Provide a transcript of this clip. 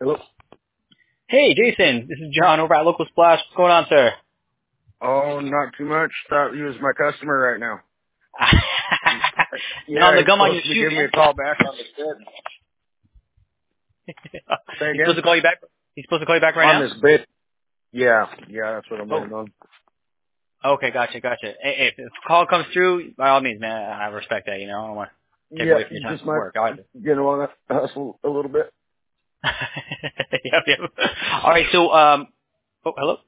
Hello. Hey, Jason, this is John over at Local Splash. What's going on, sir? Oh, not too much. Thought you was my customer right now. Now Yeah, the he's gum on supposed your to be shoe, giving me man. a call back on the bid. Say He's supposed again? to call you back. He's supposed to call you back right On now. this bid. Yeah, that's what I'm Oh, waiting on. okay, gotcha. Hey, if the call comes through, by all means, man, I respect that. You know, I don't want to take Yeah, away from your time just from might work. Either. want to hustle a little bit. Yep. All right, so oh, hello.